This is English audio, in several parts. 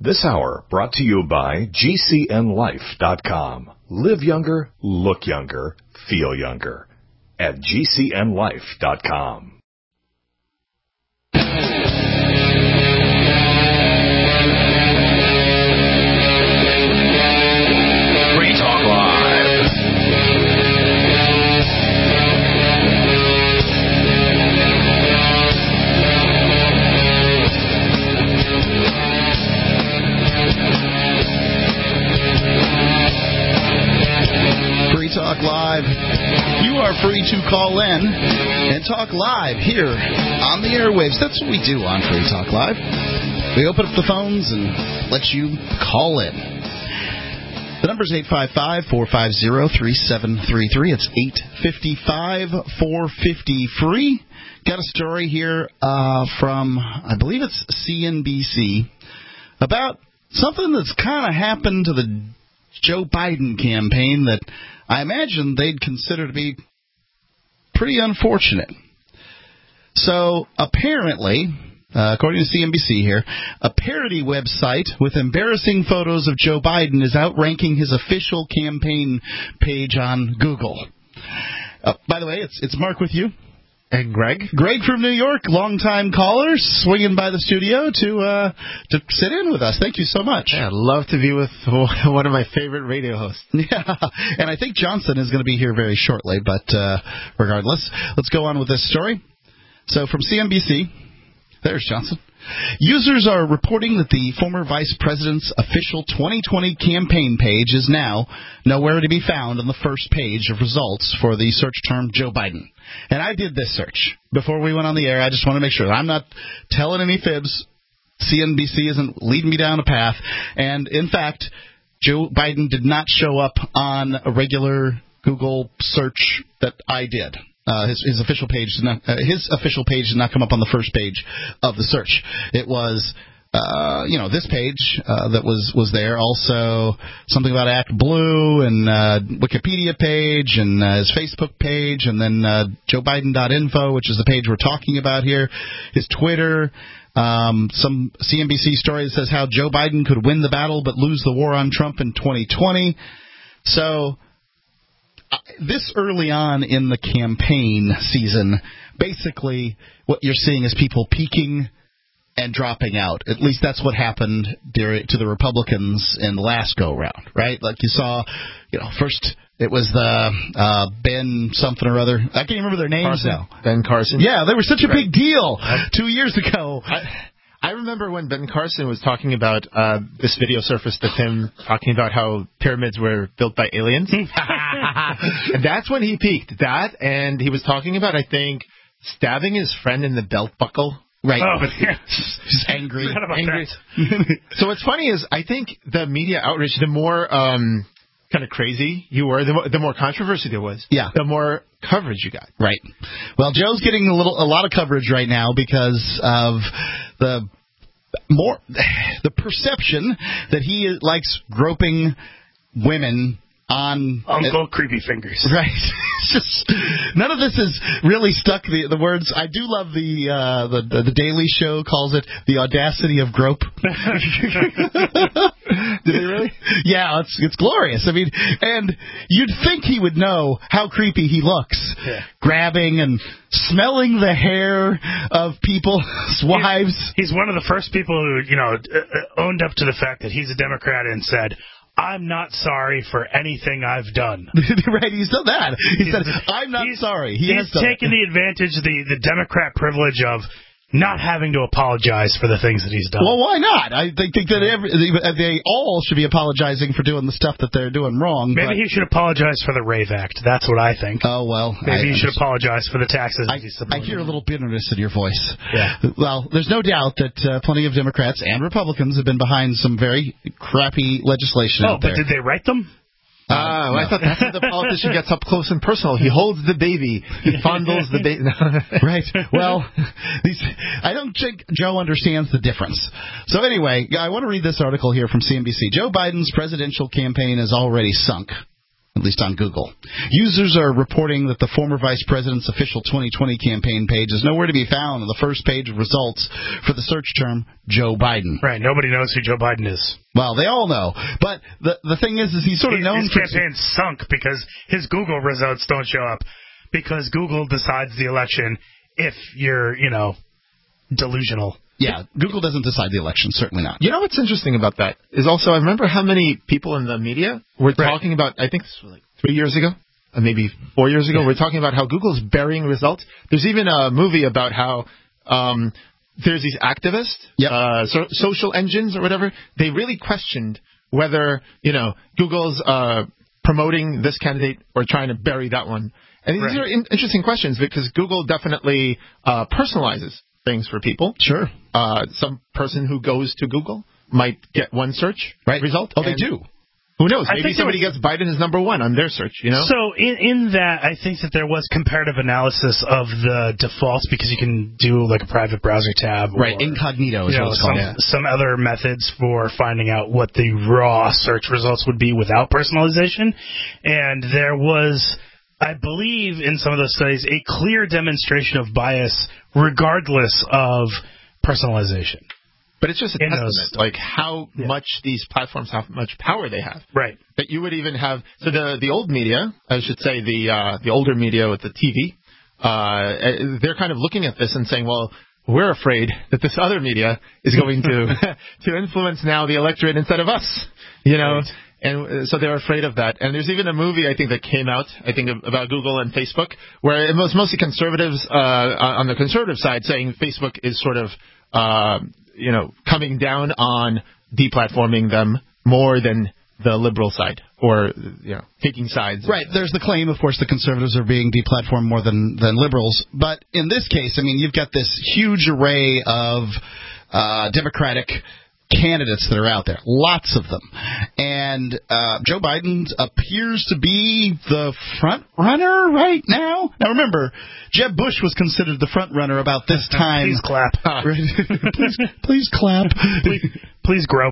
This hour brought to you by GCNLife.com. Live younger, look younger, feel younger at GCNLife.com. Free Talk Live. Free Talk Live. You are free to call in and talk live here on the airwaves. That's what we do on Free Talk Live. We open up the phones and let you call in. The number is 855-450-3733. It's 855-450-FREE. Got a story here from, I believe it's CNBC, about something that's kind of happened to the Joe Biden campaign that I imagine they'd consider to be pretty unfortunate. So apparently, according to CNBC here, a parody website with embarrassing photos of Joe Biden is outranking his official campaign page on Google. By the way, it's Mark with you. And Greg? Greg from New York, longtime caller, swinging by the studio to sit in with us. Thank you so much. Yeah, I'd love to be with one of my favorite radio hosts. Yeah, and I think Johnson is going to be here very shortly, but regardless, let's go on with this story. So from CNBC, there's Johnson. Users are reporting that the former vice president's official 2020 campaign page is now nowhere to be found on the first page of results for the search term Joe Biden. And I did this search before we went on the air. I just want to make sure that I'm not telling any fibs. CNBC isn't leading me down a path. And, in fact, Joe Biden did not show up on a regular Google search that I did. His official page did not come up on the first page of the search. It was, this page that was there. Also, something about Act Blue and Wikipedia page and his Facebook page, and then JoeBiden.info, which is the page we're talking about here. His Twitter. Some CNBC story that says how Joe Biden could win the battle but lose the war on Trump in 2020. So. This early on in the campaign season, basically what you're seeing is people peaking and dropping out. At least that's what happened to the Republicans in the last go-round, right? Like you saw, first it was the Ben something or other. I can't even remember their names now. Ben Carson. Yeah, they were such a big deal 2 years ago. I remember when Ben Carson was talking about this video surfaced of him talking about how pyramids were built by aliens. And that's when he peaked. That, and he was talking about, I think, stabbing his friend in the belt buckle. Right. Oh, yeah. He's angry. So what's funny is I think the media outreach, the more kind of crazy you were, the more controversy there was. Yeah. The more coverage you got. Right. Well, Joe's getting a lot of coverage right now because of the perception that he likes groping women on Uncle Creepy Fingers. Right. It's just none of this is really stuck. The words. I do love the Daily Show calls it the audacity of grope. Did he really? Yeah, it's glorious. I mean, and you'd think he would know how creepy he looks, grabbing and smelling the hair of people's wives. He's one of the first people who owned up to the fact that he's a Democrat and said, I'm not sorry for anything I've done. Right, he's done that. He said, I'm not sorry. He's taken the advantage, the Democrat privilege of not having to apologize for the things that he's done. Well, why not? I think that they all should be apologizing for doing the stuff that they're doing wrong. Maybe he should apologize for the Rave Act. That's what I think. Oh, well. Maybe he should apologize for the taxes. I hear a little bitterness in your voice. Yeah. Well, there's no doubt that plenty of Democrats and Republicans have been behind some very crappy legislation out there. But did they write them? No. I thought that's how the politician gets up close and personal. He holds the baby. He fondles the baby. Right. Well, I don't think Joe understands the difference. So anyway, I want to read this article here from CNBC. Joe Biden's presidential campaign is already sunk. at least on Google. Users are reporting that the former vice president's official 2020 campaign page is nowhere to be found on the first page of results for the search term Joe Biden. Right. Nobody knows who Joe Biden is. Well, they all know. But the thing is he's sort of known his for... His campaign sunk because his Google results don't show up. Because Google decides the election if you're, delusional. Yeah, Google doesn't decide the election, certainly not. You know what's interesting about that is also, I remember how many people in the media were talking about, I think this was like 3 years ago, or maybe 4 years ago, we're talking about how Google's burying results. There's even a movie about how there's these activists, social engines or whatever, they really questioned whether, Google's promoting this candidate or trying to bury that one. And these are interesting questions because Google definitely personalizes things for people. Sure. Some person who goes to Google might get one search result. Oh, they do. Who knows? Maybe somebody gets Biden as number one on their search, So in that, I think that there was comparative analysis of the defaults because you can do like a private browser tab. Or, incognito is what it's called. Some other methods for finding out what the raw search results would be without personalization. And there was... I believe in some of those studies, a clear demonstration of bias regardless of personalization. But it's just a testament, like how much these platforms have, much power they have. Right. That you would even have, so the old media, I should say the older media with the TV, they're kind of looking at this and saying, well, we're afraid that this other media is going to influence now the electorate instead of us, Right. And so they're afraid of that. And there's even a movie, I think, that came out, about Google and Facebook, where it was mostly conservatives on the conservative side saying Facebook is sort of, coming down on deplatforming them more than the liberal side or, taking sides. Right. There's the claim, of course, the conservatives are being deplatformed more than liberals. But in this case, you've got this huge array of Democratic candidates that are out there, lots of them, and Joe Biden appears to be the front runner right now. Now remember, Jeb Bush was considered the front runner about this time. Please clap. please clap. Please grope.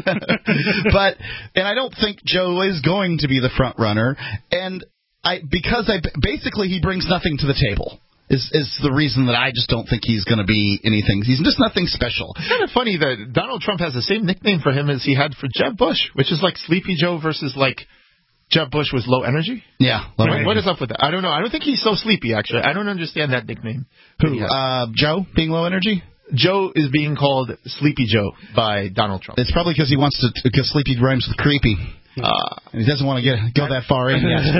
And I don't think Joe is going to be the front runner, and basically he brings nothing to the table. Is the reason that I just don't think he's going to be anything. He's just nothing special. It's kind of funny that Donald Trump has the same nickname for him as he had for Jeb Bush, which is like Sleepy Joe versus like Jeb Bush was low energy. Yeah. What is up with that? I don't know. I don't think he's so sleepy, actually. I don't understand that nickname. Who? Joe being low energy? Joe is being called Sleepy Joe by Donald Trump. It's probably because he wants to, because sleepy rhymes with creepy. And he doesn't want to go that far in yet.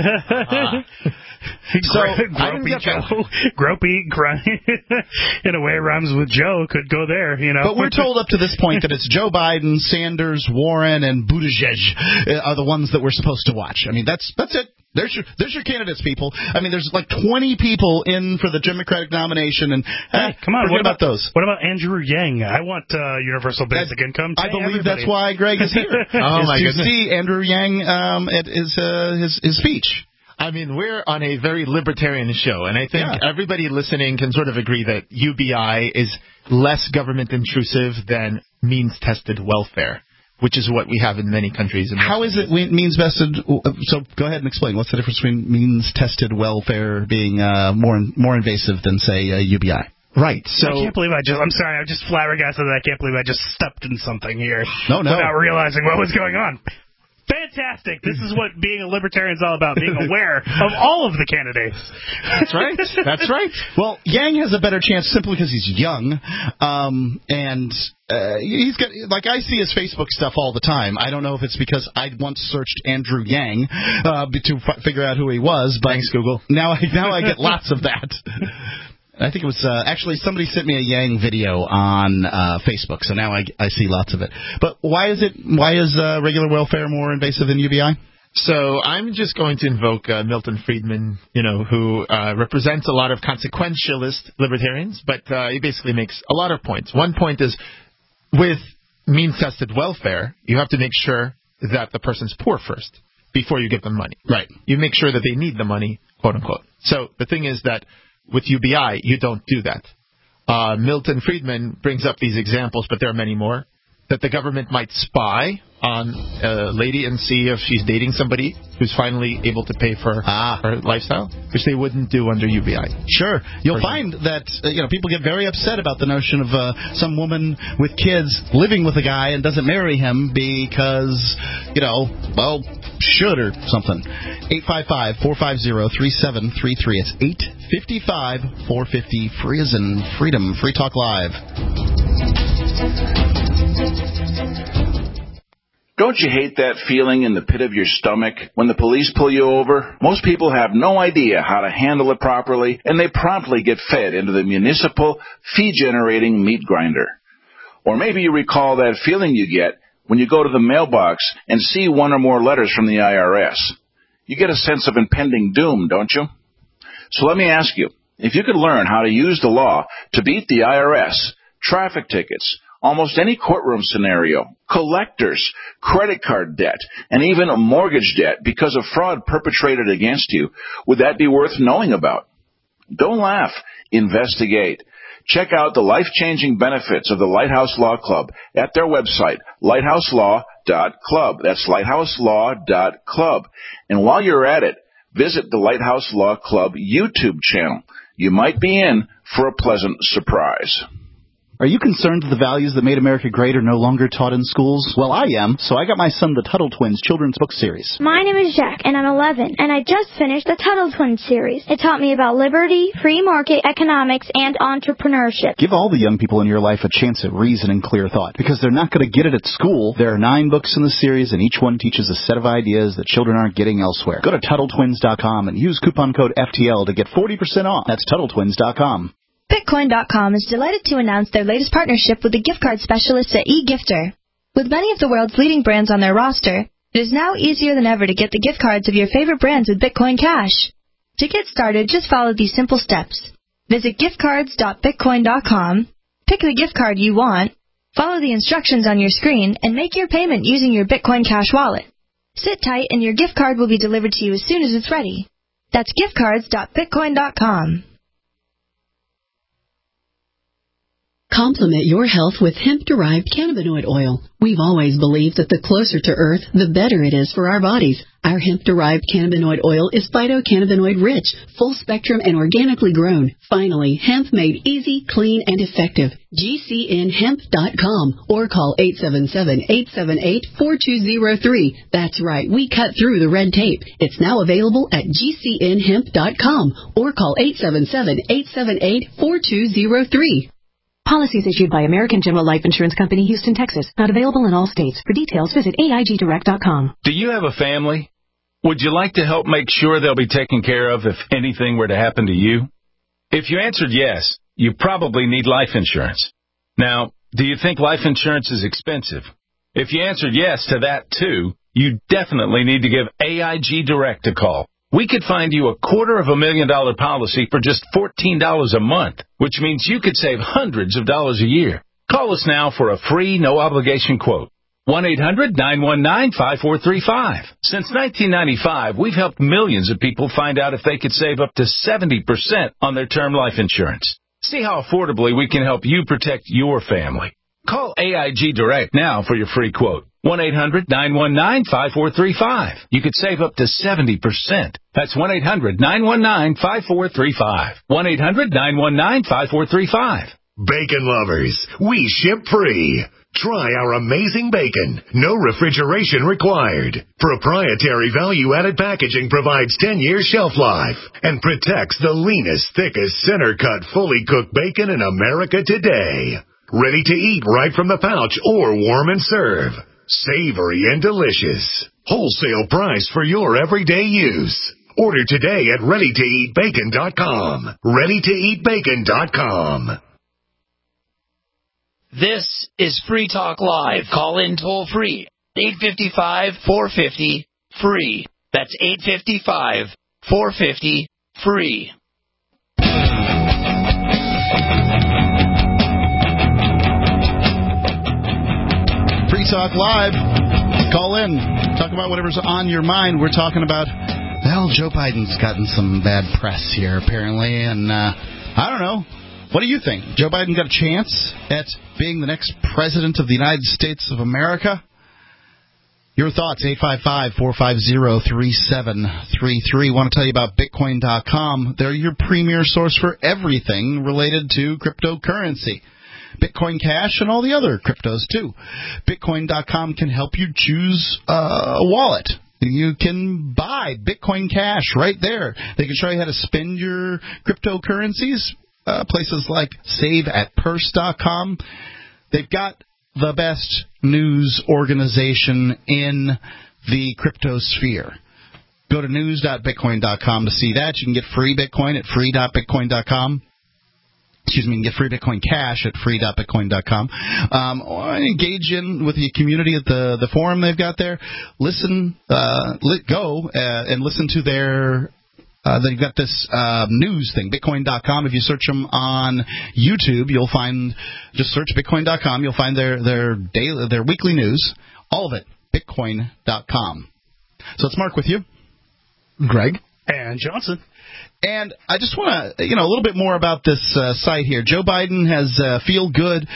Gropey, in a way, rhymes with Joe. Could go there, But we're told up to this point that it's Joe Biden, Sanders, Warren, and Buttigieg are the ones that we're supposed to watch. That's it. There's your candidates, people. There's like 20 people in for the Democratic nomination, and come on, what about those? What about Andrew Yang? I want universal basic income. I believe that's why Greg is here. To see Andrew Yang at his speech. We're on a very libertarian show, and I think everybody listening can sort of agree that UBI is less government intrusive than means-tested welfare, which is what we have in many countries. How is it means-tested? So go ahead and explain. What's the difference between means-tested welfare being more invasive than, say, UBI? Right. So I can't believe I'm sorry, I'm just flabbergasted that I can't believe I just stepped in something here. No. Without realizing what was going on. Fantastic. This is what being a libertarian is all about, being aware of all of the candidates. That's right. Well, Yang has a better chance simply because he's young, and he's got, I see his Facebook stuff all the time. I don't know if it's because I once searched Andrew Yang to figure out who he was, but thanks, Google. Now I get lots of that. I think it was actually somebody sent me a Yang video on Facebook, so now I see lots of it. But why is regular welfare more invasive than UBI? So I'm just going to invoke Milton Friedman, who represents a lot of consequentialist libertarians, but he basically makes a lot of points. One point is, with means-tested welfare, you have to make sure that the person's poor first before you give them money. Right. You make sure that they need the money, quote-unquote. So the thing is that with UBI, you don't do that. Milton Friedman brings up these examples, but there are many more. that the government might spy on a lady and see if she's dating somebody who's finally able to pay for her lifestyle, which they wouldn't do under UBI. Sure. You'll find that people get very upset about the notion of some woman with kids living with a guy and doesn't marry him because, should or something. 855-450-3733. It's 855-450 free as in freedom. Free Talk Live. Don't you hate that feeling in the pit of your stomach when the police pull you over? Most people have no idea how to handle it properly, and they promptly get fed into the municipal fee-generating meat grinder. Or maybe you recall that feeling you get when you go to the mailbox and see one or more letters from the IRS. You get a sense of impending doom, don't you? So let me ask you, if you could learn how to use the law to beat the IRS, traffic tickets, almost any courtroom scenario, collectors, credit card debt, and even a mortgage debt because of fraud perpetrated against you, would that be worth knowing about? Don't laugh. Investigate. Check out the life-changing benefits of the Lighthouse Law Club at their website, lighthouselaw.club. That's lighthouselaw.club. And while you're at it, visit the Lighthouse Law Club YouTube channel. You might be in for a pleasant surprise. Are you concerned that the values that made America great are no longer taught in schools? Well, I am, so I got my son the Tuttle Twins children's book series. My name is Jack, and I'm 11, and I just finished the Tuttle Twins series. It taught me about liberty, free market economics, and entrepreneurship. Give all the young people in your life a chance at reason and clear thought, because they're not going to get it at school. There are 9 books in the series, and each one teaches a set of ideas that children aren't getting elsewhere. Go to TuttleTwins.com and use coupon code FTL to get 40% off. That's TuttleTwins.com. Bitcoin.com is delighted to announce their latest partnership with the gift card specialists at eGifter. With many of the world's leading brands on their roster, it is now easier than ever to get the gift cards of your favorite brands with Bitcoin Cash. To get started, just follow these simple steps. Visit giftcards.bitcoin.com, pick the gift card you want, follow the instructions on your screen, and make your payment using your Bitcoin Cash wallet. Sit tight and your gift card will be delivered to you as soon as it's ready. That's giftcards.bitcoin.com. Complement your health with hemp-derived cannabinoid oil. We've always believed that the closer to Earth, the better it is for our bodies. Our hemp-derived cannabinoid oil is phytocannabinoid-rich, full-spectrum, and organically grown. Finally, hemp made easy, clean, and effective. GCNhemp.com or call 877-878-4203. That's right, we cut through the red tape. It's now available at GCNhemp.com or call 877-878-4203. Policies issued by American General Life Insurance Company, Houston, Texas. Not available in all states. For details, visit AIGdirect.com. Do you have a family? Would you like to help make sure they'll be taken care of if anything were to happen to you? If you answered yes, you probably need life insurance. Now, do you think life insurance is expensive? If you answered yes to that, too, you definitely need to give AIG Direct a call. We could find you a $250,000 policy for just $14 a month, which means you could save hundreds of dollars a year. Call us now for a free, no-obligation quote. 1-800-919-5435. Since 1995, we've helped millions of people find out if they could save up to 70% on their term life insurance. See how affordably we can help you protect your family. Call AIG Direct now for your free quote. 1-800-919-5435. You could save up to 70%. That's 1-800-919-5435. 1-800-919-5435. Bacon lovers, we ship free. Try our amazing bacon. No refrigeration required. Proprietary value-added packaging provides 10 years shelf life and protects the leanest, thickest, center-cut, fully cooked bacon in America today. Ready to eat right from the pouch or warm and serve. Savory and delicious. Wholesale price for your everyday use. Order today at ReadyToEatBacon.com. ReadyToEatBacon.com. This is Free Talk Live. Call in toll free. 855-450-FREE. That's 855-450-FREE. Free Talk Live. Call in. Talk about whatever's on your mind. We're talking about, well, Joe Biden's gotten some bad press here, apparently, and I don't know. What do you think? Joe Biden got a chance at being the next president of the United States of America? Your thoughts, 855-450-3733. Want to tell you about Bitcoin.com. They're your premier source for everything related to cryptocurrency. Bitcoin Cash and all the other cryptos, too. Bitcoin.com can help you choose a wallet. You can buy Bitcoin Cash right there. They can show you how to spend your cryptocurrencies. Places like SaveAtPurse.com. They've got the best news organization in the crypto sphere. Go to news.bitcoin.com to see that. You can get free Bitcoin at free.bitcoin.com. Excuse me, you can get free Bitcoin Cash at free.bitcoin.com. Or engage in with the community at the forum they've got there. Listen, go and listen to their... they've got this news thing, Bitcoin.com. If you search them on YouTube, you'll find, just search Bitcoin.com, you'll find their weekly news, all of it, Bitcoin.com. So it's Mark with you. Greg. And Johnson. And I just want to, a little bit more about this site here. Joe Biden has a good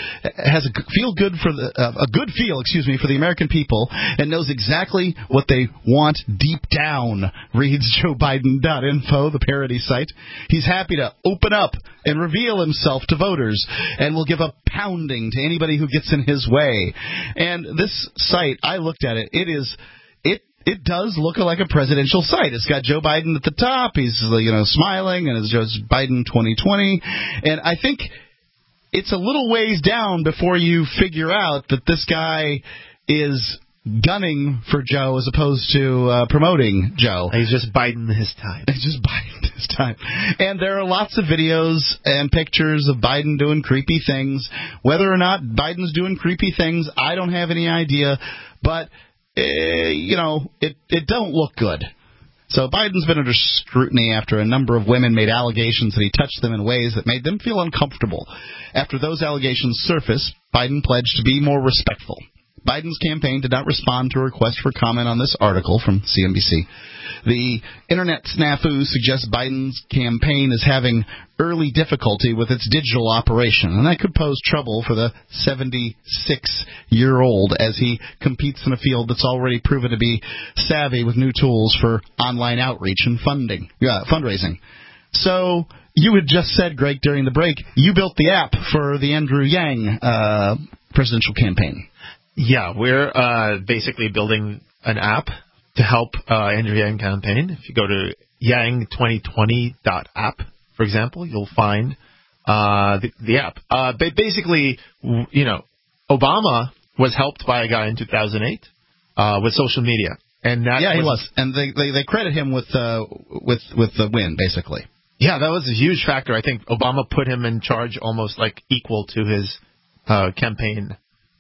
feel for the American people, and knows exactly what they want deep down. Reads JoeBiden.info, the parody site. He's happy to open up and reveal himself to voters, and will give a pounding to anybody who gets in his way. And this site, I looked at it. It does look like a presidential site. It's got Joe Biden at the top. He's, smiling, and it's Joe Biden 2020. And I think it's a little ways down before you figure out that this guy is gunning for Joe as opposed to promoting Joe. He's just biding his time. He's just biding his time. And there are lots of videos and pictures of Biden doing creepy things. Whether or not Biden's doing creepy things, I don't have any idea. But... it don't look good. So Biden's been under scrutiny after a number of women made allegations that he touched them in ways that made them feel uncomfortable. After those allegations surfaced, Biden pledged to be more respectful. Biden's campaign did not respond to a request for comment on this article from CNBC. The internet snafu suggests Biden's campaign is having early difficulty with its digital operation, and that could pose trouble for the 76-year-old as he competes in a field that's already proven to be savvy with new tools for online outreach and fundraising. So you had just said, Greg, during the break, you built the app for the Andrew Yang presidential campaign. Yeah, we're basically building an app to help Andrew Yang campaign. If you go to yang2020.app, for example, you'll find the app. Basically, Obama was helped by a guy in 2008 with social media, and that he was, and they credit him with the win, basically. Yeah, that was a huge factor. I think Obama put him in charge, almost like equal to his campaign.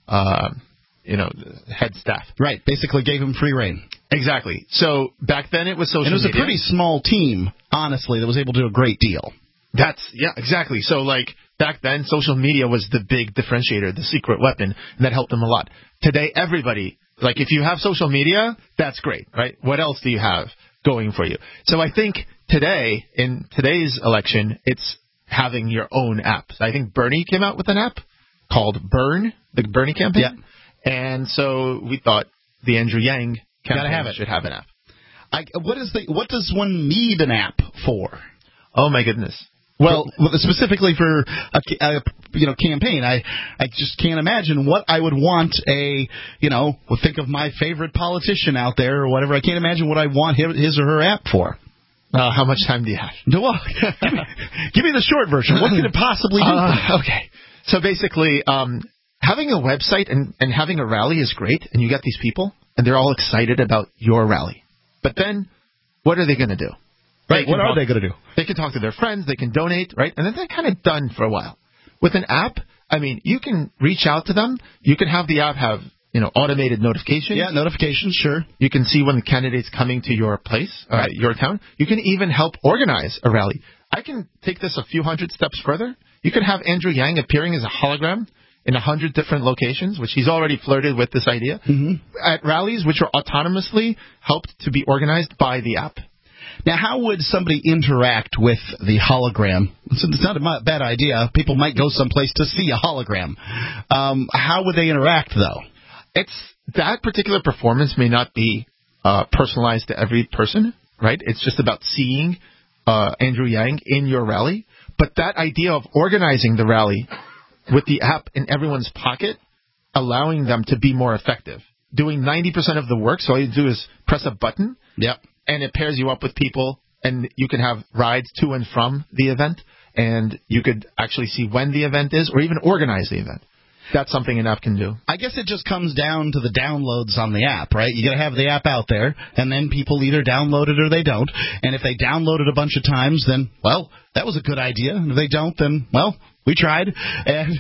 Head staff. Right, basically gave him free reign. Exactly. So back then it was social media. And it was a pretty small team, honestly, that was able to do a great deal. Exactly. So, back then, social media was the big differentiator, the secret weapon, and that helped them a lot. Today, everybody, if you have social media, that's great, right? What else do you have going for you? So I think today, in today's election, it's having your own app. I think Bernie came out with an app called Burn, the Bernie campaign. Yeah. And so we thought the Andrew Yang campaign should have an app. What does one need an app for? Oh my goodness! Well, specifically for a campaign, I just can't imagine what I would want think of my favorite politician out there or whatever. I can't imagine what I want his or her app for. How much time do you have? Well, give me the short version. What could it possibly do? Okay, so basically. Having a website and having a rally is great, and you got these people, and they're all excited about your rally. But then, what are they going to do? Right, what are they going to do? They can talk to their friends, they can donate, right? And then they're kind of done for a while. With an app, you can reach out to them. You can have the app have, automated notifications. Yeah, notifications, sure. You can see when the candidate's coming to your place, your town. You can even help organize a rally. I can take this a few hundred steps further. You can have Andrew Yang appearing as a hologram in 100 different locations, which he's already flirted with this idea, at rallies which are autonomously helped to be organized by the app. Now, how would somebody interact with the hologram? It's not a bad idea. People might go someplace to see a hologram. How would they interact, though? That particular performance may not be personalized to every person, right? It's just about seeing Andrew Yang in your rally. But that idea of organizing the rally with the app in everyone's pocket, allowing them to be more effective, doing 90% of the work, so all you do is press a button, and it pairs you up with people, and you can have rides to and from the event, and you could actually see when the event is, or even organize the event. That's something an app can do. I guess it just comes down to the downloads on the app, right? You got to have the app out there, and then people either download it or they don't. And if they download it a bunch of times, then, well, that was a good idea. And if they don't, then, well, we tried. And,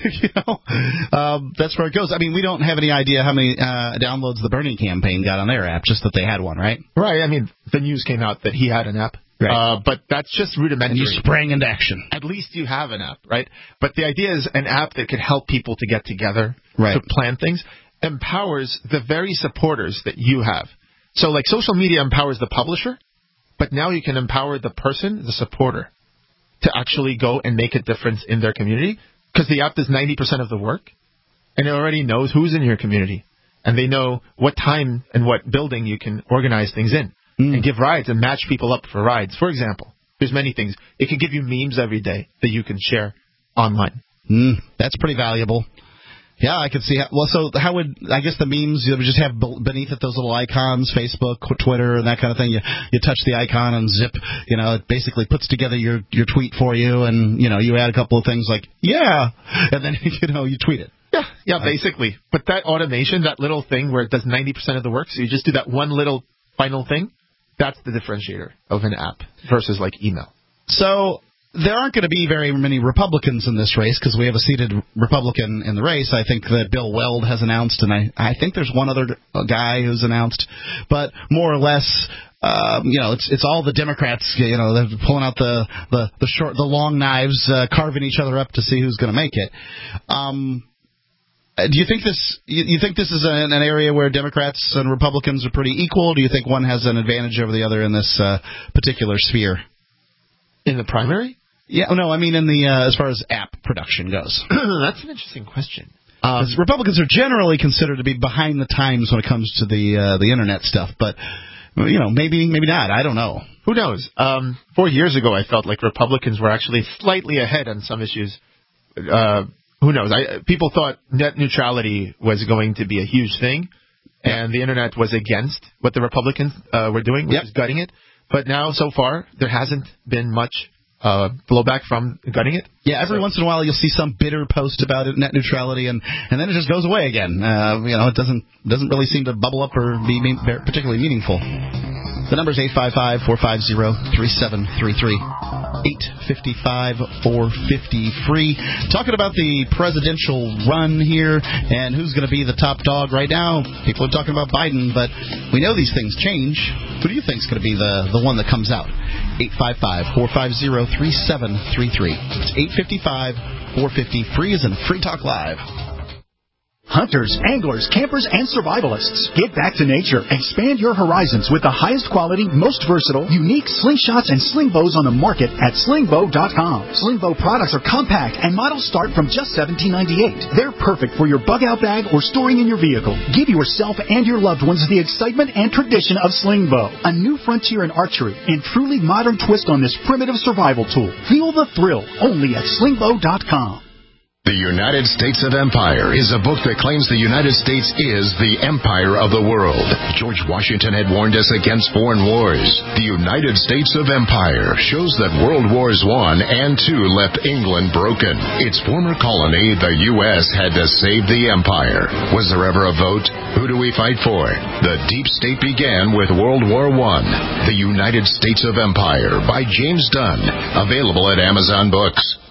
that's where it goes. I mean, we don't have any idea how many downloads the Bernie campaign got on their app, just that they had one, right? Right. I mean, the news came out that he had an app. Right. But that's just rudimentary. And you sprang into action. At least you have an app, right? But the idea is an app that could help people to get together, right, to plan things, empowers the very supporters that you have. So, like, social media empowers the publisher, but now you can empower the person, the supporter, to actually go and make a difference in their community, because the app does 90% of the work, and it already knows who's in your community, and they know what time and what building you can organize things in. And give rides and match people up for rides. For example, there's many things. It can give you memes every day that you can share online. That's pretty valuable. Yeah, I could see. How would, I guess the memes, you would just have beneath it those little icons, Facebook, Twitter, and that kind of thing. You touch the icon and zip, it basically puts together your tweet for you, and, you add a couple of things like, yeah, and then, you tweet it. Yeah, basically. But that automation, that little thing where it does 90% of the work, so you just do that one little final thing, that's the differentiator of an app versus, like, email. So there aren't going to be very many Republicans in this race because we have a seated Republican in the race. I think that Bill Weld has announced, and I think there's one other guy who's announced. But more or less, it's all the Democrats, they're pulling out the long knives, carving each other up to see who's going to make it. Do you think this is an area where Democrats and Republicans are pretty equal? Do you think one has an advantage over the other in this particular sphere? In the primary? Yeah, no, I mean in the as far as app production goes. That's an interesting question. Republicans are generally considered to be behind the times when it comes to the internet stuff, but maybe not. I don't know. Who knows? 4 years ago, I felt like Republicans were actually slightly ahead on some issues. Who knows? People thought net neutrality was going to be a huge thing, and the internet was against what the Republicans were doing, which is gutting it. But now, so far, there hasn't been much blowback from gutting it. Yeah, every once in a while you'll see some bitter post about it, net neutrality, and then it just goes away again. It doesn't really seem to bubble up or be particularly meaningful. The number is 855-450-3733. 855-450-FREE. Talking about the presidential run here and who's going to be the top dog right now. People are talking about Biden, but we know these things change. Who do you think is going to be the one that comes out? 855-450-3733. It's 855-450-FREE as in Free Talk Live. Hunters, anglers, campers, and survivalists. Get back to nature. Expand your horizons with the highest quality, most versatile, unique slingshots and sling bows on the market at slingbow.com. Slingbow products are compact and models start from just $17.98. They're perfect for your bug-out bag or storing in your vehicle. Give yourself and your loved ones the excitement and tradition of Slingbow, a new frontier in archery and truly modern twist on this primitive survival tool. Feel the thrill only at slingbow.com. The United States of Empire is a book that claims the United States is the empire of the world. George Washington had warned us against foreign wars. The United States of Empire shows that World Wars I and II left England broken. Its former colony, the U.S., had to save the empire. Was there ever a vote? Who do we fight for? The deep state began with World War I. The United States of Empire by James Dunn. Available at Amazon Books.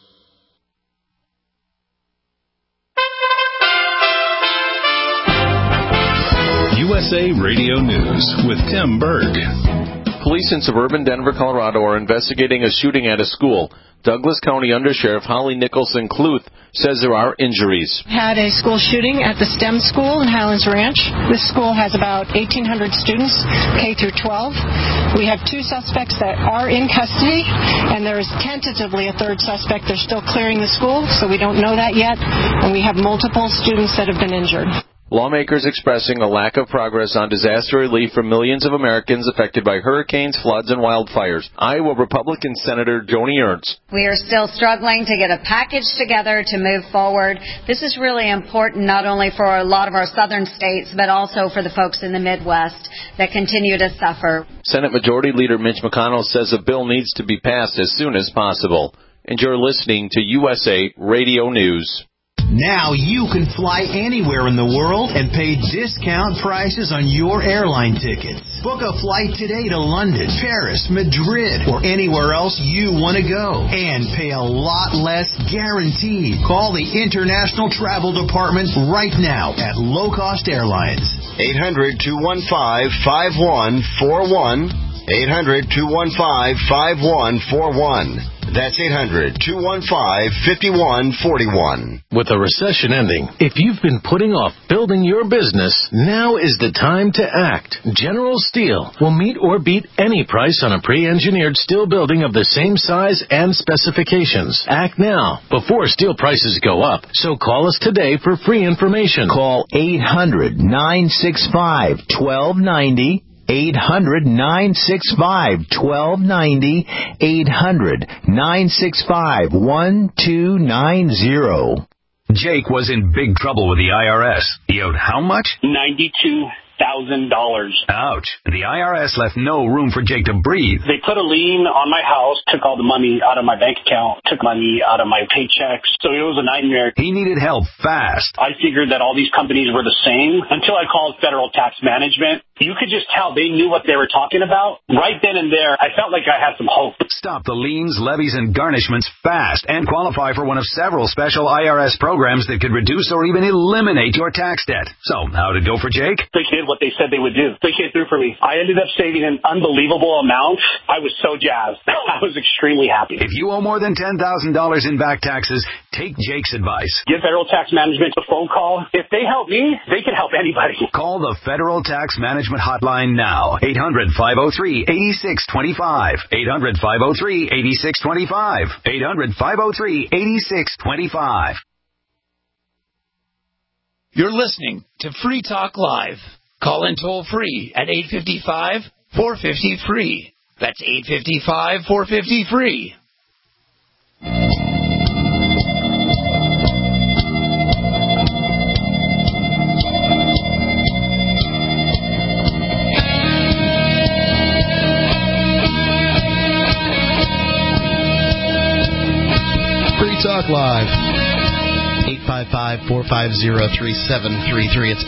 USA Radio News with Tim Berg. Police in suburban Denver, Colorado are investigating a shooting at a school. Douglas County Undersheriff Holly Nicholson-Kluth says there are injuries. Had a school shooting at the STEM school in Highlands Ranch. This school has about 1,800 students, K through 12. We have 2 suspects that are in custody, and there is tentatively a 3rd suspect. They're still clearing the school, so we don't know that yet. And we have multiple students that have been injured. Lawmakers expressing a lack of progress on disaster relief for millions of Americans affected by hurricanes, floods, and wildfires. Iowa Republican Senator Joni Ernst. We are still struggling to get a package together to move forward. This is really important not only for a lot of our southern states, but also for the folks in the Midwest that continue to suffer. Senate Majority Leader Mitch McConnell says a bill needs to be passed as soon as possible. And you're listening to USA Radio News. Now you can fly anywhere in the world and pay discount prices on your airline tickets. Book a flight today to London, Paris, Madrid, or anywhere else you want to go. And pay a lot less guaranteed. Call the International Travel Department right now at Low Cost Airlines. 800-215-5141. 800-215-5141. That's 800-215-5141. With a recession ending, if you've been putting off building your business, now is the time to act. General Steel will meet or beat any price on a pre-engineered steel building of the same size and specifications. Act now, before steel prices go up. So call us today for free information. Call 800-965-1290. 800-965-1290, 800-965-1290. Jake was in big trouble with the IRS. He owed how much? $92,000. Ouch. The IRS left no room for Jake to breathe. They put a lien on my house, took all the money out of my bank account, took money out of my paychecks. So it was a nightmare. He needed help fast. I figured that all these companies were the same until I called Federal Tax Management. You could just tell they knew what they were talking about. Right then and there, I felt like I had some hope. Stop the liens, levies, and garnishments fast and qualify for one of several special IRS programs that could reduce or even eliminate your tax debt. So, how'd it go for Jake? They did what they said they would do. They came through for me. I ended up saving an unbelievable amount. I was so jazzed. I was extremely happy. If you owe more than $10,000 in back taxes, take Jake's advice. Give Federal Tax Management a phone call. If they help me, they can help anybody. Call the Federal Tax Management hotline now. 800-503-8625. 800-503-8625. 800-503-8625. You're listening to Free Talk Live. Call in toll free at 855-450-FREE. That's 855-450-FREE. Free Talk Live. 855-450-3733. It's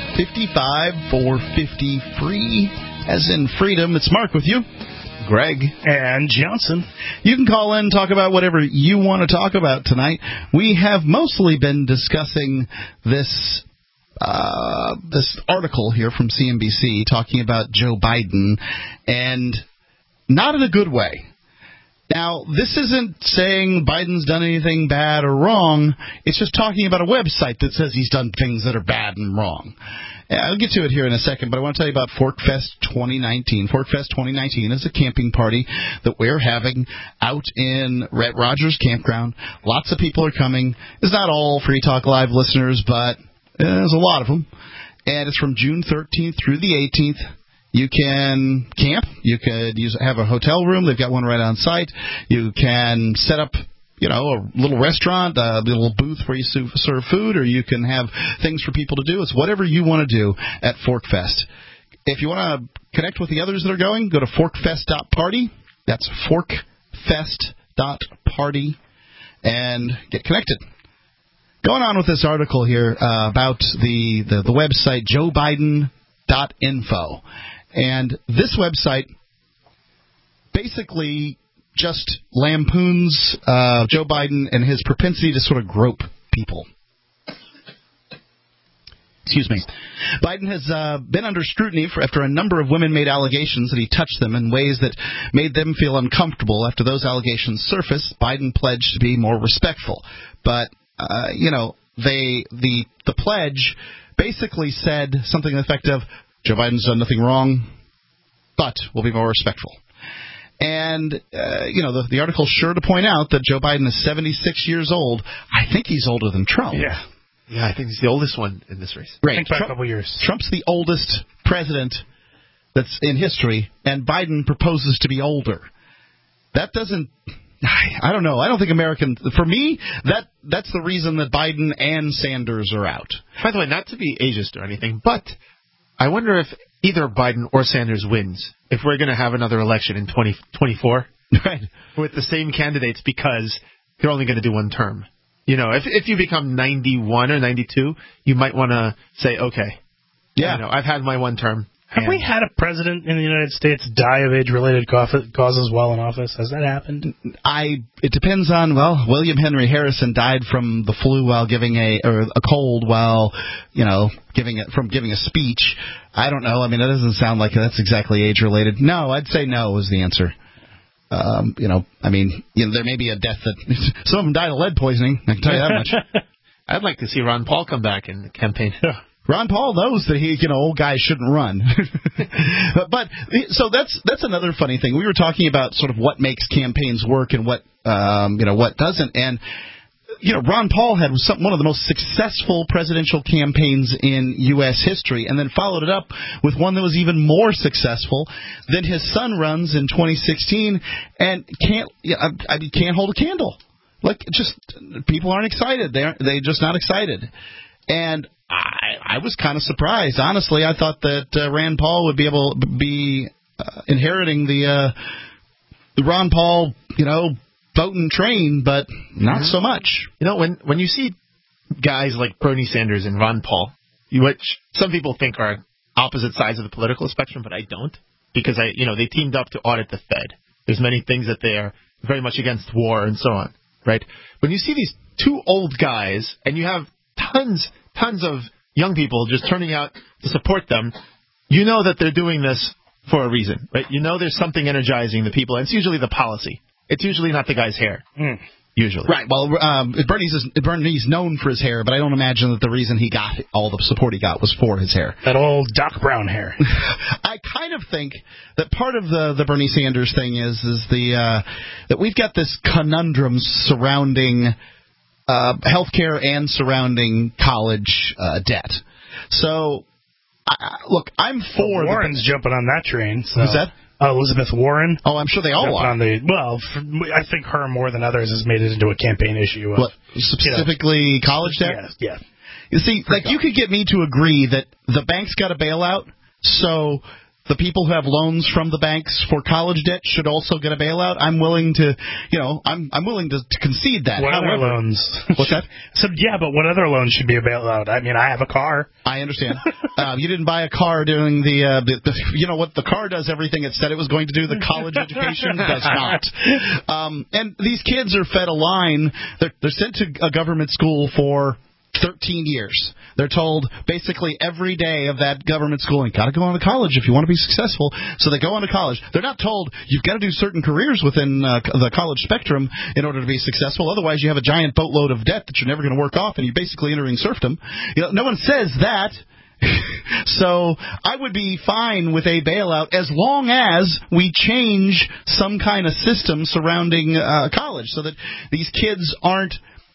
855-450-FREE, as in freedom. It's Mark with you, Greg, and Johnson. You can call in and talk about whatever you want to talk about tonight. We have mostly been discussing this article here from CNBC talking about Joe Biden, and not in a good way. Now, this isn't saying Biden's done anything bad or wrong. It's just talking about a website that says he's done things that are bad and wrong. I'll get to it here in a second, but I want to tell you about ForkFest 2019. ForkFest 2019 is a camping party that we're having out in Red Rogers Campground. Lots of people are coming. It's not all Free Talk Live listeners, but there's a lot of them. And it's from June 13th through the 18th. You can camp. You could have a hotel room. They've got one right on site. You can set up, a little restaurant, a little booth where you serve food, or you can have things for people to do. It's whatever you want to do at ForkFest. If you want to connect with the others that are going, go to forkfest.party. That's forkfest.party and get connected. Going on with this article here about the website joebiden.info. And this website basically just lampoons Joe Biden and his propensity to sort of grope people. Excuse me. Biden has been under scrutiny after a number of women made allegations that he touched them in ways that made them feel uncomfortable. After those allegations surfaced, Biden pledged to be more respectful. But, the pledge basically said something to the effect of, Joe Biden's done nothing wrong, but we'll be more respectful. And, the article's sure to point out that Joe Biden is 76 years old. I think he's older than Trump. Yeah, I think he's the oldest one in this race. Right. I think by a couple years. Trump's the oldest president that's in history, and Biden proposes to be older. That doesn't... I don't know. I don't think for me, that's the reason that Biden and Sanders are out. By the way, not to be ageist or anything, but I wonder if either Biden or Sanders wins, if we're going to have another election in 2024 right, with the same candidates, because they're only going to do one term. If you become 91 or 92, you might want to say, okay, I've had my one term. Have we had a president in the United States die of age-related causes while in office? Has that happened? It depends on, William Henry Harrison died from the flu while giving a cold while, giving a speech. I don't know. I mean, it doesn't sound like that's exactly age-related. No, I'd say no is the answer. There may be a death that some of them died of lead poisoning. I can tell you that much. I'd like to see Ron Paul come back in the campaign. Ron Paul knows that old guys shouldn't run. So that's another funny thing. We were talking about sort of what makes campaigns work and what doesn't. And Ron Paul had one of the most successful presidential campaigns in U.S. history, and then followed it up with one that was even more successful. Then his son runs in 2016 and can't hold a candle. Like, just people aren't excited. They're just not excited. And I was kind of surprised. Honestly, I thought that Rand Paul would be able to be inheriting the Ron Paul, voting train, but not so much. When you see guys like Bernie Sanders and Ron Paul, which some people think are opposite sides of the political spectrum, but I don't, because they teamed up to audit the Fed. There's many things that they are very much against war and so on, right? When you see these two old guys and you have tons of young people just turning out to support them, you know that they're doing this for a reason, right? There's something energizing the people, and it's usually the policy. It's usually not the guy's hair. Usually. Right. Well, Bernie's known for his hair, but I don't imagine that the reason he got all the support he got was for his hair. That old Doc Brown hair. I kind of think that part of the Bernie Sanders thing is that we've got this conundrum surrounding healthcare and surrounding college debt. So, look, I'm for... Warren's jumping on that train. So. Who's that? Elizabeth Warren. Oh, I'm sure they all are. I think her more than others has made it into a campaign issue. What, specifically college debt? Yeah. You see, you could get me to agree that the bank's got a bailout, so the people who have loans from the banks for college debt should also get a bailout. I'm willing to, I'm willing to concede that. What other loans? What's that? So but what other loans should be a bailout? I mean, I have a car. I understand. You didn't buy a car during the what the car does everything it said it was going to do. The college education does not. And these kids are fed a line. They're sent to a government school for 13 years. They're told basically every day of that government schooling, got to go on to college if you want to be successful. So they go on to college. They're not told you've got to do certain careers within the college spectrum in order to be successful. Otherwise, you have a giant boatload of debt that you're never going to work off, and you're basically entering serfdom. No one says that. So I would be fine with a bailout as long as we change some kind of system surrounding college so that these kids aren't,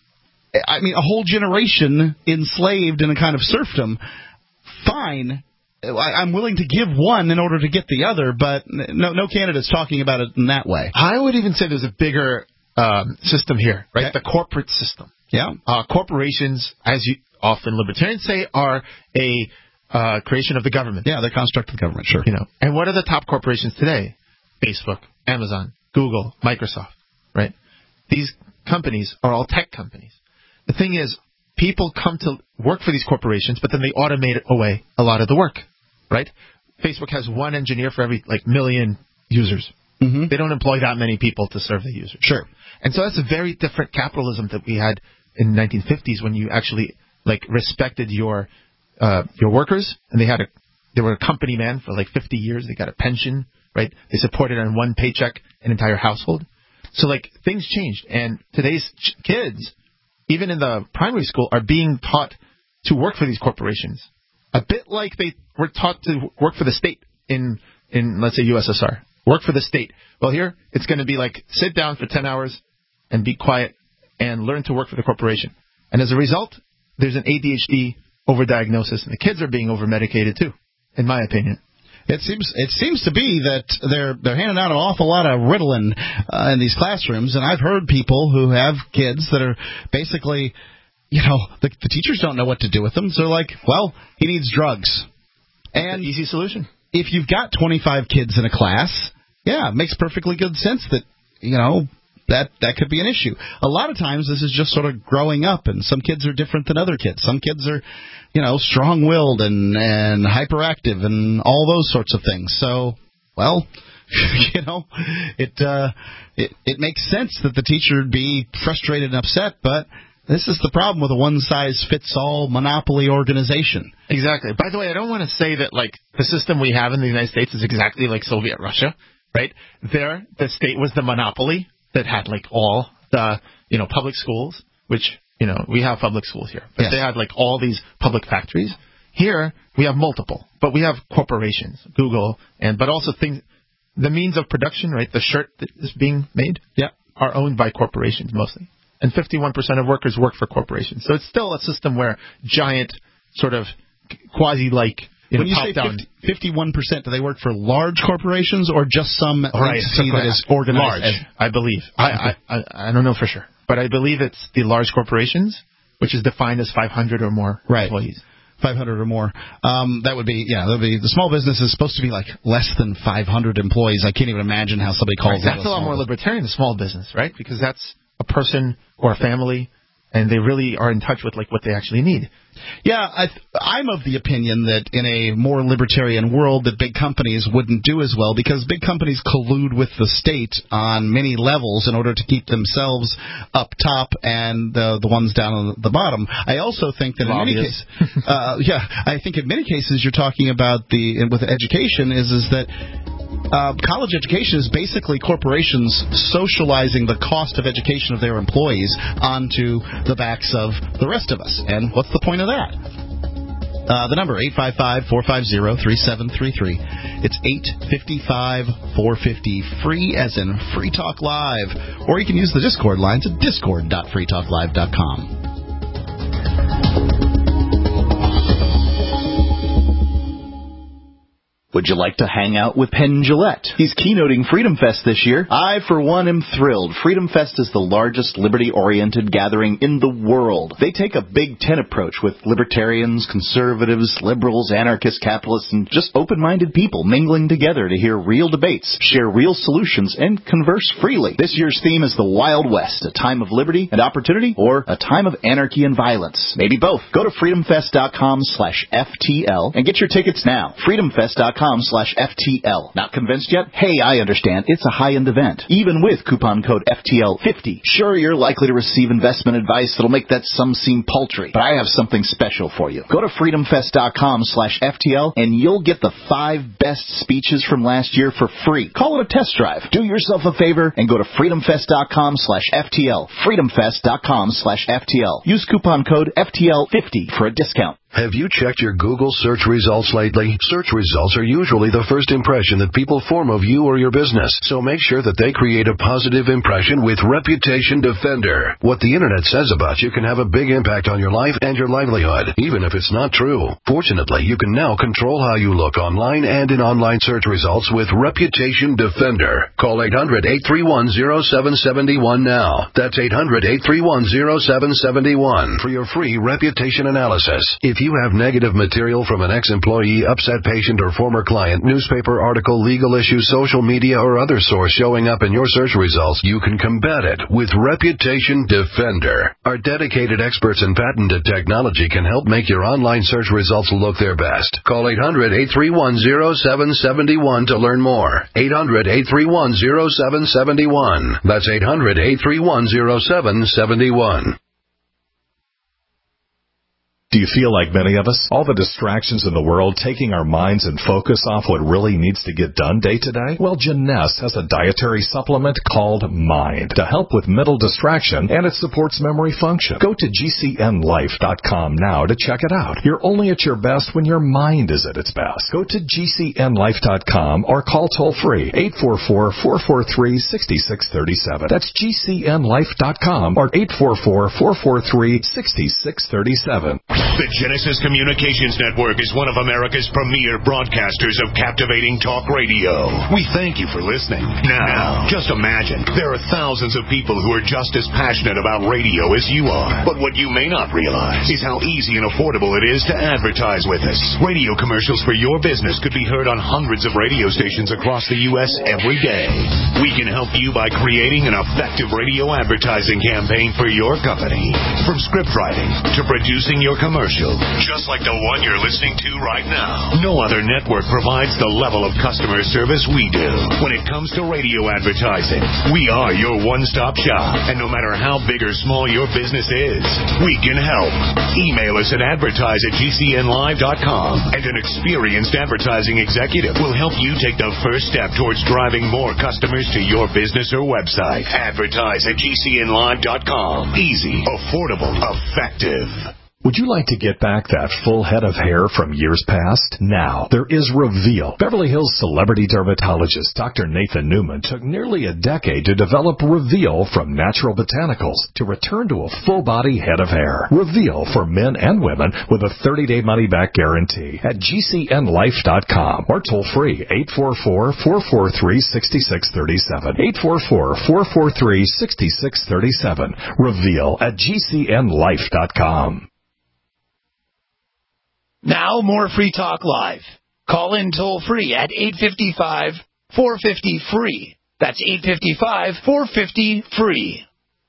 a whole generation enslaved in a kind of serfdom. Fine. I'm willing to give one in order to get the other, but no candidate's talking about it in that way. I would even say there's a bigger system here, right? Okay. The corporate system. Yeah. Corporations, as you often libertarians say, are a creation of the government. Yeah, they're a construct of the government, sure. And what are the top corporations today? Facebook, Amazon, Google, Microsoft, right? These companies are all tech companies. The thing is, people come to work for these corporations, but then they automate away a lot of the work, right? Facebook has one engineer for every million users. Mm-hmm. They don't employ that many people to serve the users. Sure. And so that's a very different capitalism that we had in the 1950s when you actually respected your your workers, and they were a company man for like 50 years. They got a pension, right? They supported on one paycheck an entire household. So like things changed, and today's kids, even in the primary school, are being taught to work for these corporations, a bit like they were taught to work for the state in let's say USSR. Work for the state. Well, here it's going to be like sit down for 10 hours and be quiet and learn to work for the corporation. And as a result, there's an ADHD overdiagnosis, and the kids are being overmedicated too, in my opinion. It seems to be that they're handing out an awful lot of Ritalin in these classrooms, and I've heard people who have kids that are basically, the teachers don't know what to do with them. So they're like, well, he needs drugs. And easy solution. If you've got 25 kids in a class, yeah, it makes perfectly good sense that, that could be an issue. A lot of times this is just sort of growing up, and some kids are different than other kids. Some kids are, strong-willed and hyperactive and all those sorts of things. So, well, it makes sense that the teacher would be frustrated and upset, but this is the problem with a one-size-fits-all monopoly organization. Exactly. By the way, I don't want to say that, like, the system we have in the United States is exactly like Soviet Russia, right? There, the state was the monopoly that had, like, all the, public schools, which, we have public schools here. But They had, like, all these public factories. Here, we have multiple. But we have corporations, Google, but also things, the means of production, right? The shirt that is being made are owned by corporations mostly. And 51% of workers work for corporations. So it's still a system where giant sort of quasi-like, when you say 51%, do they work for large corporations or just some entity that is organized? Large, I believe. I don't know for sure. But I believe it's the large corporations, which is defined as 500 or more employees. 500 or more. That would be the small business is supposed to be like less than 500 employees. I can't even imagine how somebody calls that. That's a lot more libertarian, the small business, right? Because that's a person or a family, and they really are in touch with like what they actually need. Yeah, I'm of the opinion that in a more libertarian world that big companies wouldn't do as well because big companies collude with the state on many levels in order to keep themselves up top and the ones down on the bottom. I also think that in many cases, I think in many cases you're talking about with education is that college education is basically corporations socializing the cost of education of their employees onto the backs of the rest of us. And what's the point of that? The number, 855-450-3733. It's 855-450-FREE, as in Free Talk Live. Or you can use the Discord lines at discord.freetalklive.com. Would you like to hang out with Penn Jillette? He's keynoting Freedom Fest this year. I, for one, am thrilled. Freedom Fest is the largest liberty-oriented gathering in the world. They take a Big Ten approach with libertarians, conservatives, liberals, anarchists, capitalists, and just open-minded people mingling together to hear real debates, share real solutions, and converse freely. This year's theme is the Wild West, a time of liberty and opportunity, or a time of anarchy and violence. Maybe both. Go to freedomfest.com/FTL and get your tickets now. freedomfest.com/FTL. Not convinced yet? Hey, I understand. It's a high-end event. Even with coupon code FTL50. Sure, you're likely to receive investment advice that'll make that sum seem paltry, but I have something special for you. Go to freedomfest.com/FTL and you'll get the 5 best speeches from last year for free. Call it a test drive. Do yourself a favor and go to freedomfest.com/FTL. freedomfest.com/FTL. Use coupon code FTL50 for a discount. Have you checked your Google search results lately? Search results are usually the first impression that people form of you or your business, so make sure that they create a positive impression with Reputation Defender. What the internet says about you can have a big impact on your life and your livelihood, even if it's not true. Fortunately, you can now control how you look online and in online search results with Reputation Defender. Call 800-831-0771 now. That's 800-831-0771 for your free reputation analysis. If you have negative material from an ex-employee, upset patient, or former client, newspaper article, legal issue, social media, or other source showing up in your search results, you can combat it with Reputation Defender. Our dedicated experts in patented technology can help make your online search results look their best. Call 800-831-0771 to learn more. 800-831-0771. That's 800-831-0771. Do you feel like many of us? All the distractions in the world taking our minds and focus off what really needs to get done day to day? Well, Jeunesse has a dietary supplement called Mind to help with mental distraction, and it supports memory function. Go to GCNlife.com now to check it out. You're only at your best when your mind is at its best. Go to GCNlife.com or call toll-free 844-443-6637. That's GCNlife.com or 844-443-6637. The Genesis Communications Network is one of America's premier broadcasters of captivating talk radio. We thank you for listening. Now, just imagine, there are thousands of people who are just as passionate about radio as you are. But what you may not realize is how easy and affordable it is to advertise with us. Radio commercials for your business could be heard on hundreds of radio stations across the U.S. every day. We can help you by creating an effective radio advertising campaign for your company. From script writing to producing your commercial, just like the one you're listening to right now. No other network provides the level of customer service we do. When it comes to radio advertising, we are your one-stop shop. And no matter how big or small your business is, we can help. Email us at advertise@gcnlive.com, and an experienced advertising executive will help you take the first step towards driving more customers to your business or website. Advertise@gcnlive.com. Easy, affordable, effective. Would you like to get back that full head of hair from years past? Now, there is Reveal. Beverly Hills celebrity dermatologist Dr. Nathan Newman took nearly a decade to develop Reveal from natural botanicals to return to a full-body head of hair. Reveal for men and women with a 30-day money-back guarantee at GCNlife.com or toll-free 844-443-6637. 844-443-6637. Reveal at GCNlife.com. Now more Free Talk Live. Call in toll-free at 855-450-FREE. That's 855-450-FREE.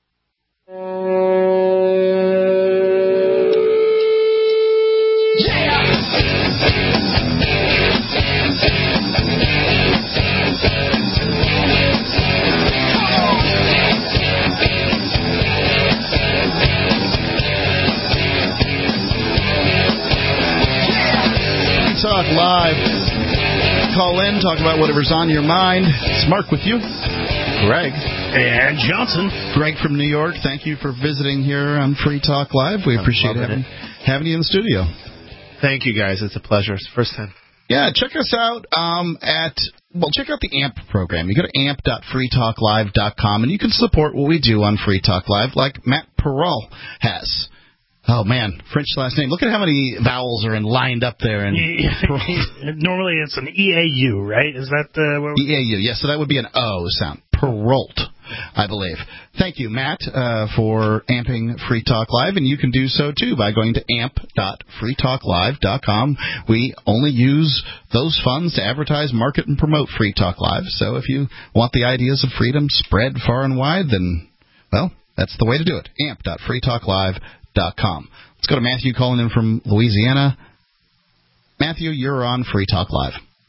Talk Live. Call in, talk about whatever's on your mind. It's Mark with you. Greg. And Johnson. Greg from New York. Thank you for visiting here on Free Talk Live. We appreciate having you in the studio. Thank you, guys. It's a pleasure. It's the first time. Yeah, check us out check out the AMP program. You go to amp.freetalklive.com, and you can support what we do on Free Talk Live like Matt Perral has. Oh, man, French last name. Look at how many vowels are lined up there. And normally it's an EAU, right? Is that EAU, yes, so that would be an O sound. Perrault, I believe. Thank you, Matt, for amping Free Talk Live, and you can do so, too, by going to amp.freetalklive.com. We only use those funds to advertise, market, and promote Free Talk Live. So if you want the ideas of freedom spread far and wide, then, well, that's the way to do it. amp.freetalklive.com. Let's go to Matthew calling in from Louisiana. Matthew, you're on Free Talk Live.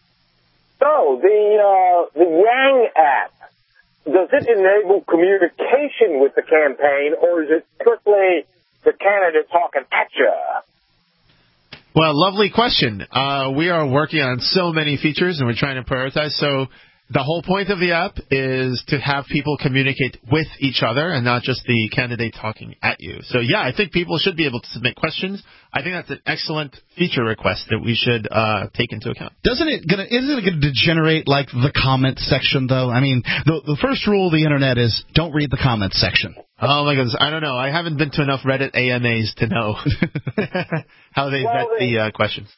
So, the Yang app, does it enable communication with the campaign, or is it strictly the candidate talking at you? Well, lovely question. We are working on so many features, and we're trying to prioritize. So the whole point of the app is to have people communicate with each other and not just the candidate talking at you. So, yeah, I think people should be able to submit questions. I think that's an excellent feature request that we should take into account. Isn't it going to degenerate like the comment section, though? I mean, the first rule of the Internet is don't read the comment section. Oh, my goodness. I don't know. I haven't been to enough Reddit AMAs to know how they vet the questions.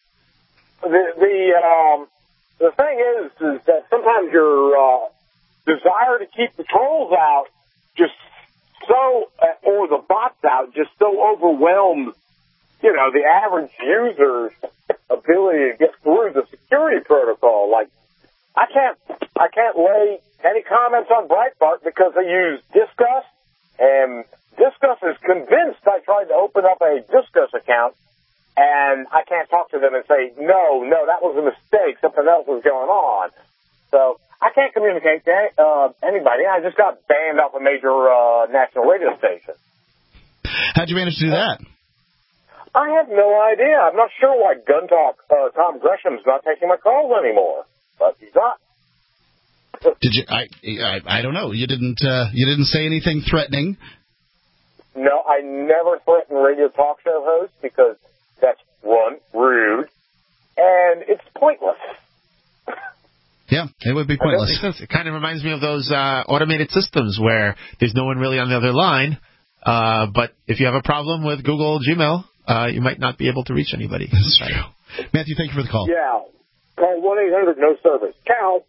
The thing is that sometimes your desire to keep the trolls out or the bots out just so overwhelms, the average user's ability to get through the security protocol. Like, I can't lay any comments on Breitbart because they use Discuss, and Discuss is convinced I tried to open up a Discuss account. And I can't talk to them and say, no, that was a mistake. Something else was going on. So I can't communicate to anybody. I just got banned off a major national radio station. How'd you manage to do that? I have no idea. I'm not sure why Gun Talk Tom Gresham's not taking my calls anymore, but he's not. Did you? I don't know. You didn't say anything threatening. No, I never threaten radio talk show hosts because that's, one, rude, and it's pointless. Yeah, it would be pointless. It kind of reminds me of those automated systems where there's no one really on the other line, but if you have a problem with Google Gmail, you might not be able to reach anybody. That's true. Matthew, thank you for the call. Yeah. Call 1-800-NO SERVICE. Cow.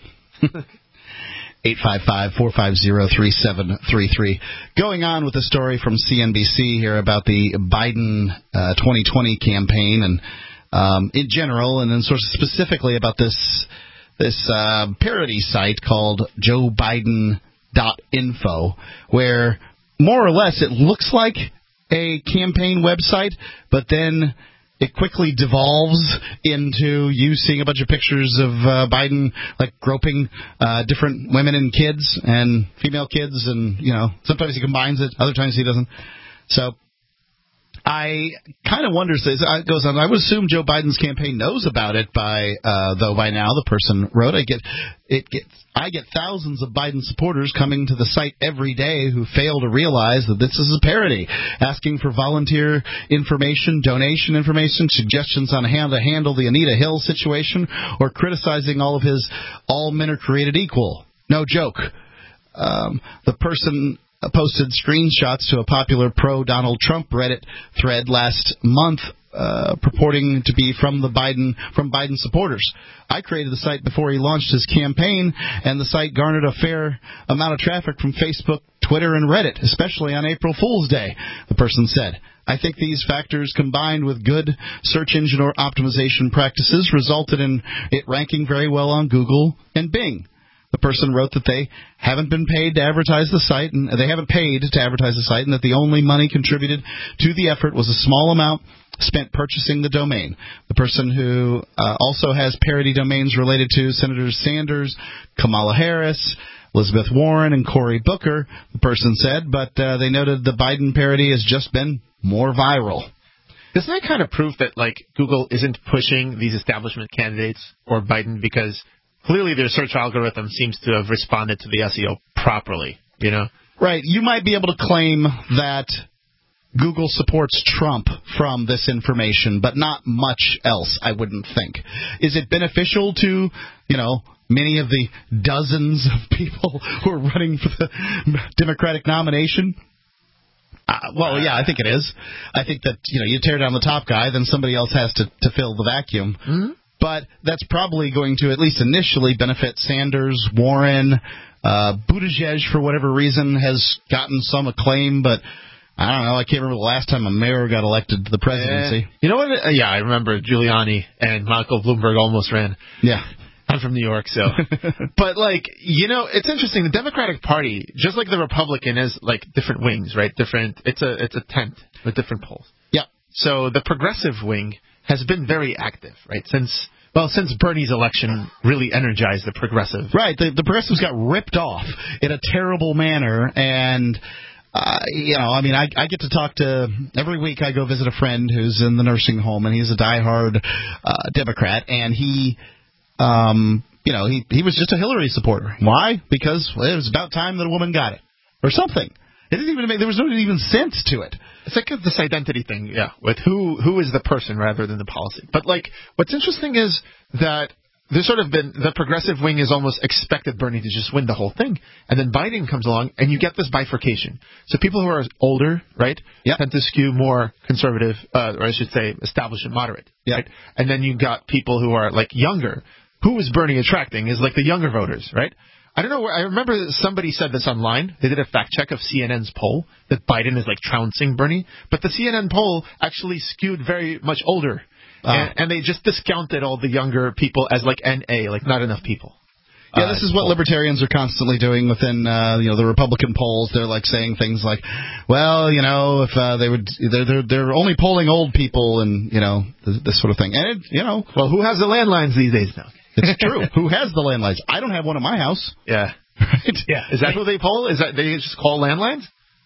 855-450-3733. Going on with the story from CNBC here about the Biden 2020 campaign and in general, and then sort of specifically about this parody site called JoeBiden.info, where more or less it looks like a campaign website, but then it quickly devolves into you seeing a bunch of pictures of Biden, like, groping different women and kids and female kids, and, sometimes he combines it, other times he doesn't. So I kind of wonder, it goes on, I would assume Joe Biden's campaign knows about it by now, the person wrote, I get thousands of Biden supporters coming to the site every day who fail to realize that this is a parody, asking for volunteer information, donation information, suggestions on how to handle the Anita Hill situation, or criticizing all men are created equal. No joke. The person posted screenshots to a popular pro-Donald Trump Reddit thread last month purporting to be from Biden supporters. I created the site before he launched his campaign, and the site garnered a fair amount of traffic from Facebook, Twitter, and Reddit, especially on April Fool's Day, the person said. I think these factors, combined with good search engine or optimization practices, resulted in it ranking very well on Google and Bing. The person wrote that they haven't been paid to advertise the site, and that the only money contributed to the effort was a small amount spent purchasing the domain. The person who also has parody domains related to Senators Sanders, Kamala Harris, Elizabeth Warren, and Cory Booker, the person said, but they noted the Biden parody has just been more viral. Doesn't that kind of prove that, Google isn't pushing these establishment candidates or Biden because clearly their search algorithm seems to have responded to the SEO properly, Right. You might be able to claim that Google supports Trump from this information, but not much else, I wouldn't think. Is it beneficial to, many of the dozens of people who are running for the Democratic nomination? Well, yeah, I think it is. I think that, you tear down the top guy, then somebody else has to fill the vacuum. Mm-hmm. But that's probably going to, at least initially, benefit Sanders, Warren. Buttigieg, for whatever reason, has gotten some acclaim, but I don't know. I can't remember the last time a mayor got elected to the presidency. You know what? Yeah, I remember Giuliani and Michael Bloomberg almost ran. Yeah. I'm from New York, so. But, it's interesting. The Democratic Party, just like the Republican, is, different wings, right? It's a tent with different poles. Yeah. So the progressive wing has been very active, right? Since Bernie's election really energized the progressive. Right. The progressives got ripped off in a terrible manner, and I get to talk to, every week I go visit a friend who's in the nursing home, and he's a diehard Democrat, and he was just a Hillary supporter. Why? Because it was about time that a woman got it, or something. It didn't even there was no even sense to it. It's like this identity thing, yeah, with who is the person rather than the policy. But what's interesting is that there's sort of been the progressive wing has almost expected Bernie to just win the whole thing, and then Biden comes along, and you get this bifurcation. So people who are older, right, tend to skew more conservative, or I should say, establishment moderate, right? And then you got people who are younger. Who is Bernie attracting? Is the younger voters, right? I don't know. I remember somebody said this online. They did a fact check of CNN's poll that Biden is trouncing Bernie, but the CNN poll actually skewed very much older, and they just discounted all the younger people as NA, not enough people. Yeah, this is what libertarians are constantly doing within the Republican polls. They're saying things like, well, if they're only polling old people, and this sort of thing. And well, who has the landlines these days now? It's true. Who has the landlines? I don't have one at my house. Yeah. Right? Yeah. Is that who they poll? Is that they just call landlines?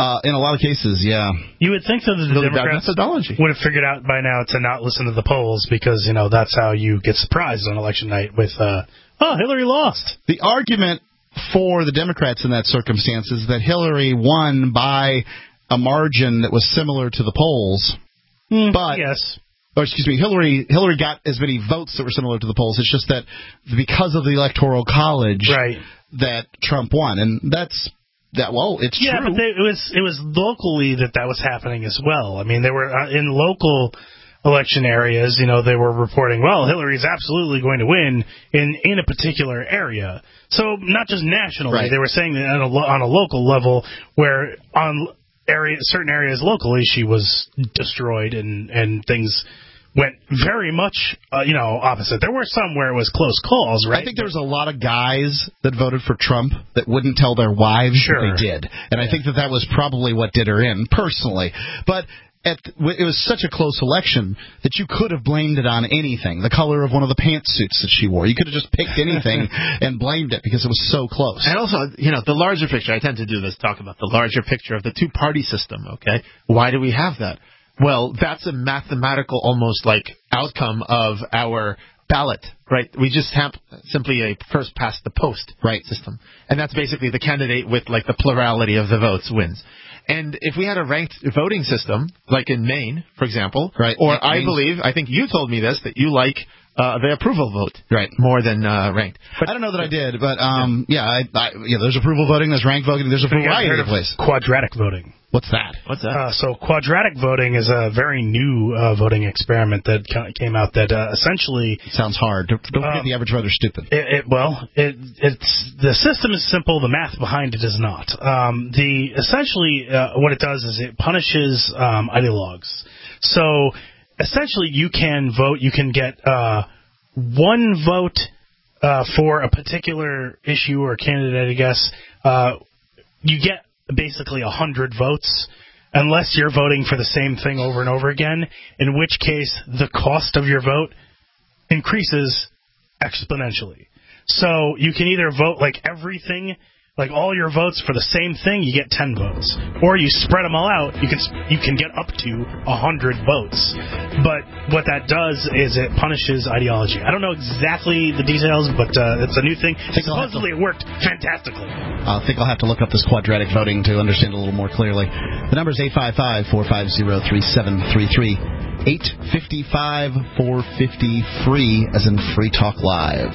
In a lot of cases, yeah. You would think that the Democrats would have figured out by now to not listen to the polls because, that's how you get surprised on election night with, Hillary lost. The argument for the Democrats in that circumstance is that Hillary won by a margin that was similar to the polls. But yes. Or excuse me, Hillary got as many votes that were similar to the polls. It's just that because of the Electoral College that Trump won. And it's true. Yeah, but it was locally that was happening as well. I mean, they were in local election areas, they were reporting, well, Hillary's absolutely going to win in a particular area. So not just nationally, they were saying that on a local level where on certain areas locally she was destroyed and things went very much, opposite. There were some where it was close calls, right? I think there was a lot of guys that voted for Trump that wouldn't tell their wives that they did. And I think that was probably what did her in, personally. But it was such a close election that you could have blamed it on anything. The color of one of the pantsuits that she wore. You could have just picked anything and blamed it because it was so close. And also, the larger picture. I tend to do this, talk about the larger picture of the two-party system, okay? Why do we have that? Well, that's a mathematical almost like outcome of our ballot, right? We just have simply a first past the post system. And that's basically the candidate with like the plurality of the votes wins. And if we had a ranked voting system, like in Maine, for example, or I think you told me this, that you like the approval vote more than ranked. But I don't know that I did, but there's approval voting, there's ranked voting, there's a variety of places. Quadratic voting. What's that? So quadratic voting is a very new voting experiment that came out that essentially... Sounds hard. Don't forget the average voter is stupid. It's the system is simple. The math behind it is not. Essentially what it does is it punishes ideologues. So essentially you can vote. You can get one vote for a particular issue or candidate, I guess. You get basically 100 votes unless you're voting for the same thing over and over again, in which case the cost of your vote increases exponentially. So you can either vote like everything, like all your votes for the same thing, you get 10 votes. Or you spread them all out, you can get up to 100 votes. But what that does is it punishes ideology. I don't know exactly the details, but it's a new thing. Supposedly it worked fantastically. I think I'll have to look up this quadratic voting to understand a little more clearly. The number is 855-450-3733. 855-450-FREE, as in Free Talk Live.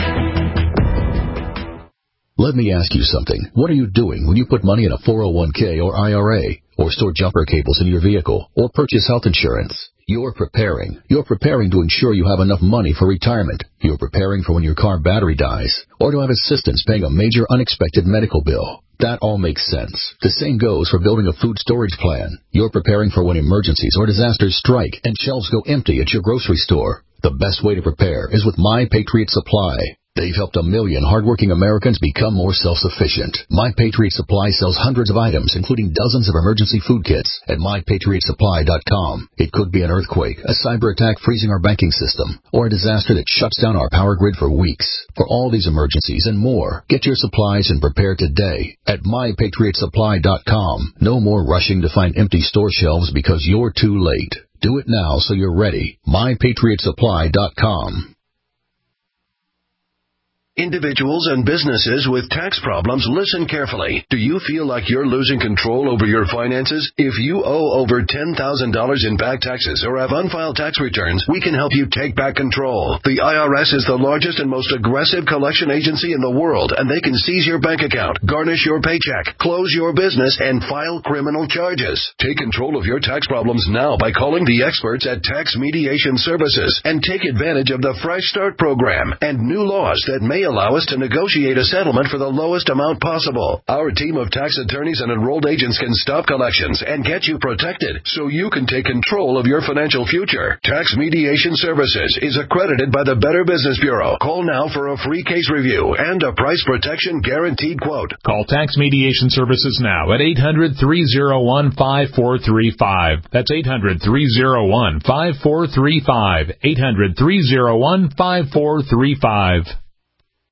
Let me ask you something. What are you doing when you put money in a 401k or IRA, or store jumper cables in your vehicle, or purchase health insurance? You're preparing. You're preparing to ensure you have enough money for retirement. You're preparing for when your car battery dies, or to have assistance paying a major unexpected medical bill. That all makes sense. The same goes for building a food storage plan. You're preparing for when emergencies or disasters strike and shelves go empty at your grocery store. The best way to prepare is with My Patriot Supply. They've helped 1 million hardworking Americans become more self-sufficient. My Patriot Supply sells hundreds of items, including dozens of emergency food kits at MyPatriotSupply.com. It could be an earthquake, a cyber attack freezing our banking system, or a disaster that shuts down our power grid for weeks. For all these emergencies and more, get your supplies and prepare today at MyPatriotSupply.com. No more rushing to find empty store shelves because you're too late. Do it now so you're ready. MyPatriotSupply.com. Individuals and businesses with tax problems, listen carefully. Do you feel like you're losing control over your finances? If you owe over $10,000 in back taxes or have unfiled tax returns, we can help you take back control. The IRS is the largest and most aggressive collection agency in the world, and they can seize your bank account, garnish your paycheck, close your business, and file criminal charges. Take control of your tax problems now by calling the experts at Tax Mediation Services and take advantage of the Fresh Start program and new laws that may allow us to negotiate a settlement for the lowest amount possible. Our team of tax attorneys and enrolled agents can stop collections and get you protected so you can take control of your financial future. Tax Mediation Services is accredited by the Better Business Bureau. Call now for a free case review and a price protection guaranteed quote. Call Tax Mediation Services now at 800-301-5435. That's 800-301-5435. 800-301-5435.